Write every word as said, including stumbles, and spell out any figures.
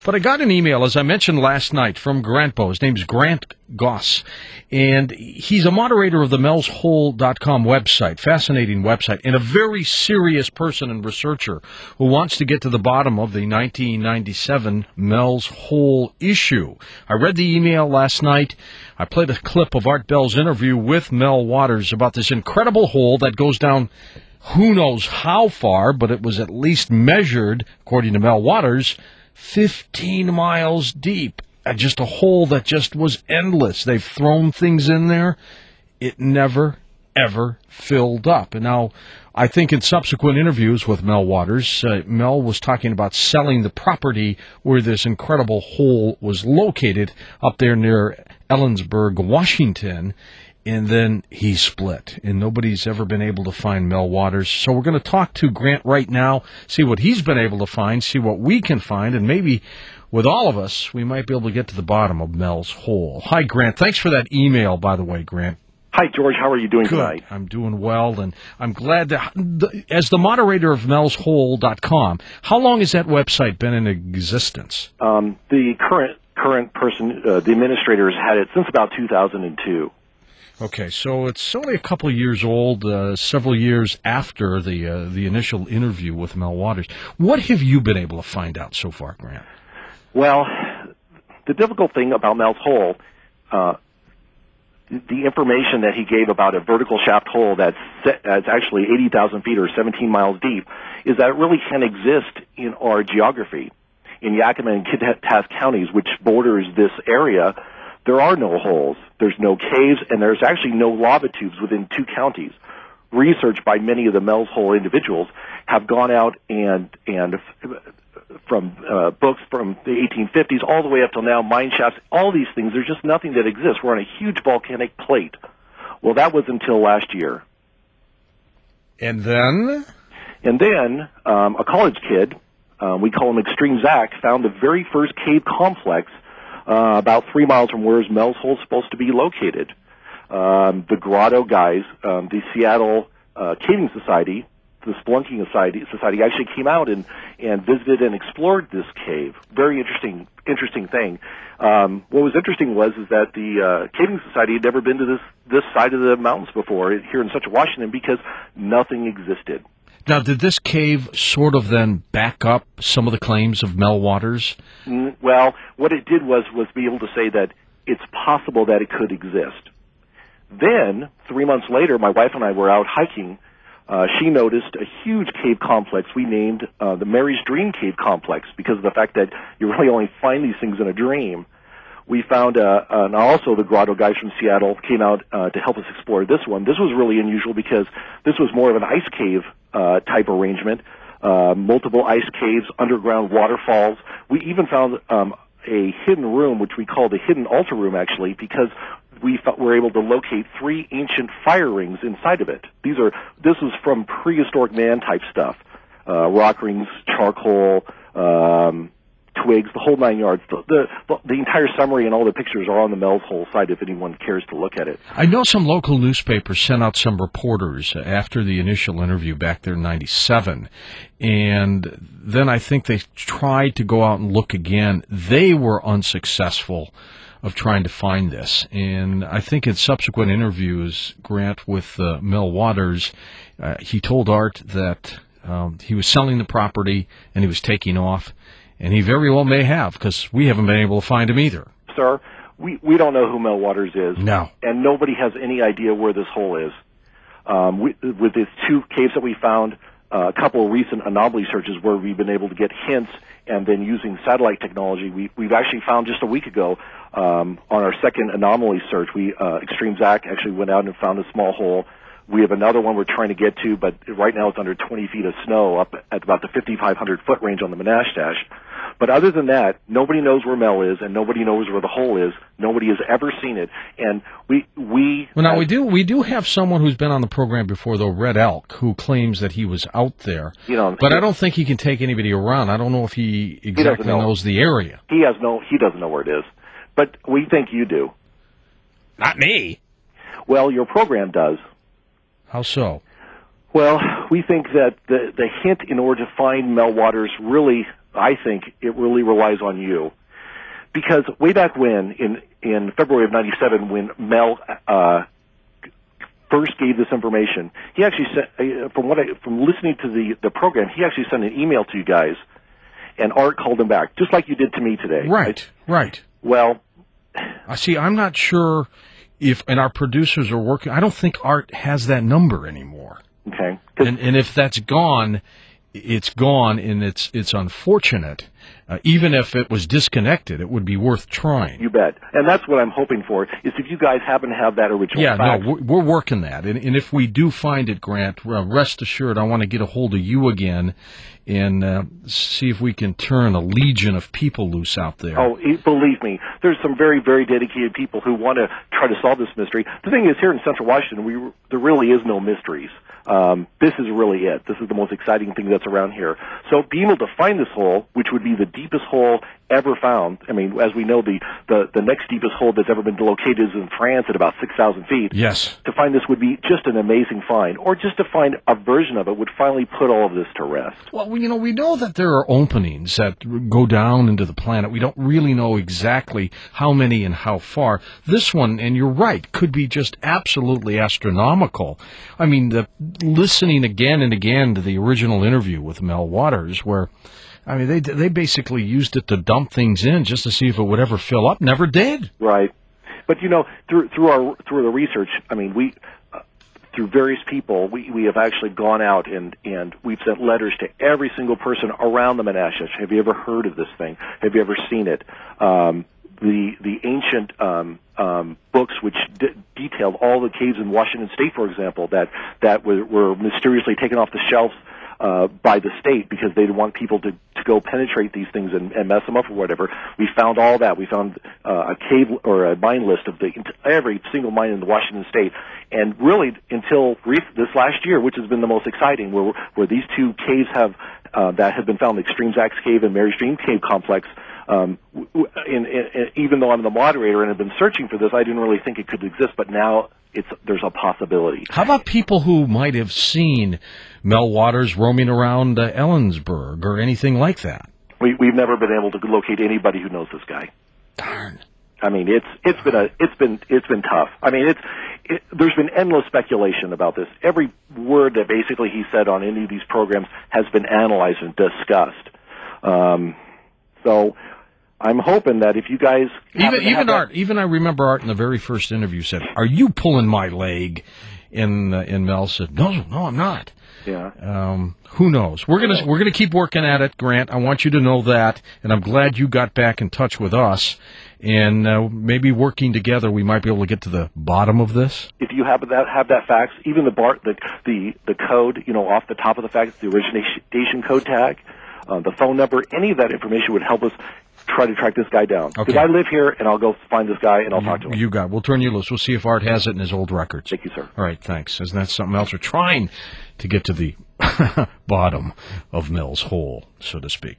But I got an email, as I mentioned last night, from Grant Bowe. His name's Grant Goss, and he's a moderator of the Mel's Hole dot com website, fascinating website, and a very serious person and researcher who wants to get to the bottom of the nineteen ninety-seven Mel's Hole issue. I read the email last night. I played a clip of Art Bell's interview with Mel Waters about this incredible hole that goes down who knows how far, but it was at least measured, according to Mel Waters, fifteen miles deep. Uh, just a hole that just was endless. They've thrown things in there. It never, ever filled up. And now, I think in subsequent interviews with Mel Waters, uh, Mel was talking about selling the property where this incredible hole was located up there near Ellensburg, Washington. And then he split, and nobody's ever been able to find Mel Waters. So we're going to talk to Grant right now, see what he's been able to find, see what we can find, and maybe with all of us, we might be able to get to the bottom of Mel's Hole. Hi, Grant. Thanks for that email, by the way, Grant. Hi, George. How are you doing Good. tonight? I'm doing well, and I'm glad that, as the moderator of Mel's Hole dot com, how long has that website been in existence? Um, the current current person, uh, the administrator, has had it since about two thousand two. Okay, so it's only a couple of years old, uh, several years after the uh, the initial interview with Mel Waters. What have you been able to find out so far, Grant? Well, the difficult thing about Mel's Hole, uh, the information that he gave about a vertical shaft hole that's, set, that's actually eighty thousand feet or seventeen miles deep, is that it really can exist in our geography. In Yakima and Kittitas counties, which borders this area, there are no holes, there's no caves, and there's actually no lava tubes within two counties. Research by many of the Mel's Hole individuals have gone out and, and from uh, books from the eighteen fifties all the way up till now, mine shafts, all these things, there's just nothing that exists. We're on a huge volcanic plate. Well, that was until last year. And then? And then um, a college kid, um, we call him Extreme Zach, found the very first cave complex Uh, about three miles from where Mel's Hole is supposed to be located. Um, the Grotto guys, um, the Seattle uh, Caving Society, the Spelunking Society, Society actually came out and, and visited and explored this cave. Very interesting, interesting thing. Um, what was interesting was is that the uh, Caving Society had never been to this this side of the mountains before here in Central Washington because nothing existed. Now, did this cave sort of then back up some of the claims of Mel Waters? Mm, well, what it did was was be able to say that it's possible that it could exist. Then, three months later, my wife and I were out hiking. Uh, she noticed a huge cave complex we named uh, the Mary's Dream Cave Complex because of the fact that you really only find these things in a dream. We found, uh, uh, and also the Grotto guys from Seattle came out uh, to help us explore this one. This was really unusual because this was more of an ice cave uh, type arrangement, uh, multiple ice caves, underground waterfalls. We even found um, a hidden room, which we call the hidden altar room, actually, because we f- were able to locate three ancient fire rings inside of it. These are this was from prehistoric man type stuff, uh, rock rings, charcoal. Um, twigs, the whole nine yards. The, the the entire summary and all the pictures are on the Mel's Hole site if anyone cares to look at it. I know some local newspapers sent out some reporters after the initial interview back there in ninety-seven, and then I think they tried to go out and look again. They were unsuccessful of trying to find this, and I think in subsequent interviews, Grant, with uh, Mel Waters, uh, he told Art that um, he was selling the property and he was taking off. And he very well may have, because we haven't been able to find him either. Sir, we, we don't know who Mel Waters is. No. And nobody has any idea where this hole is. Um, we, with these two caves that we found, uh, a couple of recent anomaly searches where we've been able to get hints, and then using satellite technology, we, we've actually found just a week ago um, on our second anomaly search, we uh, Extreme Zach actually went out and found a small hole. We have another one we're trying to get to, but right now it's under twenty feet of snow up at about the fifty-five hundred foot range on the Menashtash. But other than that, nobody knows where Mel is, and nobody knows where the hole is. Nobody has ever seen it. And we... we well, now, we do we do have someone who's been on the program before, though, Red Elk, who claims that he was out there. You know, but he, I don't think he can take anybody around. I don't know if he exactly he know. knows the area. He has no... He doesn't know where it is. But we think you do. Not me. Well, your program does. How so? Well, we think that the the hint in order to find Mel Waters really I think it really relies on you. Because way back when, in, in February of ninety-seven, when Mel uh, first gave this information, he actually sent, from what I, from listening to the, the program, he actually sent an email to you guys, and Art called him back, just like you did to me today. Right, right. Well, I see. I'm not sure if, and our producers are working. I don't think Art has that number anymore. Okay. And, and if that's gone, it's gone, and it's it's unfortunate. Uh, even if it was disconnected, it would be worth trying. You bet. And that's what I'm hoping for, is if you guys happen to have that original Yeah, fax. no, we're, we're working that. And, and if we do find it, Grant, uh, rest assured I want to get a hold of you again and uh, see if we can turn a legion of people loose out there. Oh, it, believe me, there's some very, very dedicated people who want to try to solve this mystery. The thing is, here in Central Washington, we there really is no mysteries. Um, this is really it. This is the most exciting thing that's around here. So being able to find this hole, which would be the deepest hole ever found, I mean, as we know, the, the, the next deepest hole that's ever been located is in France at about six thousand feet. Yes. To find this would be just an amazing find, or just to find a version of it would finally put all of this to rest. Well, you know, we know that there are openings that go down into the planet. We don't really know exactly how many and how far. This one, and you're right, could be just absolutely astronomical. I mean, the, listening again and again to the original interview with Mel Waters, where, I mean, they they basically used it to dump things in just to see if it would ever fill up. Never did. Right. But, you know, through through our through the research, I mean, we uh, through various people, we, we have actually gone out and, and we've sent letters to every single person around the Menashesh. Have you ever heard of this thing? Have you ever seen it? Um, the the ancient um, um, books which de- detailed all the caves in Washington State, for example, that that were, were mysteriously taken off the shelves uh, by the state because they didn't want people to, to go penetrate these things and, and mess them up or whatever. We found all that. We found uh, a cave or a mine list of the every single mine in the Washington State, and really until re- this last year, which has been the most exciting, where where these two caves have uh, that have been found, the Extreme Zax Cave and Mary's Dream Cave complex. Um, in, in, in, even though I'm the moderator and have been searching for this, I didn't really think it could exist, but now it's there's a possibility. How about people who might have seen Mel Waters roaming around uh, Ellensburg or anything like that? We, we've never been able to locate anybody who knows this guy. Darn. I mean, it's it's been a it's been it's been tough. I mean, it's it, there's been endless speculation about this. Every word that basically he said on any of these programs has been analyzed and discussed. Um, so. I'm hoping that if you guys even even that, Art, even I remember Art in the very first interview said, "Are you pulling my leg?" And uh, and Mel said, "No, no, I'm not." Yeah. Um, who knows? We're gonna we're gonna keep working at it, Grant. I want you to know that, and I'm glad you got back in touch with us. And uh, maybe working together, we might be able to get to the bottom of this. If you have that have that fax, even the bar, the the the code, you know, off the top of the fax, the origination code tag, uh, the phone number, any of that information would help us try to track this guy down. Because Okay. I live here, and I'll go find this guy, and I'll you, talk to him. You got it. We'll turn you loose. We'll see if Art has it in his old records. Thank you, sir. All right, thanks. Isn't that something else? We're trying to get to the bottom of Mel's hole, so to speak.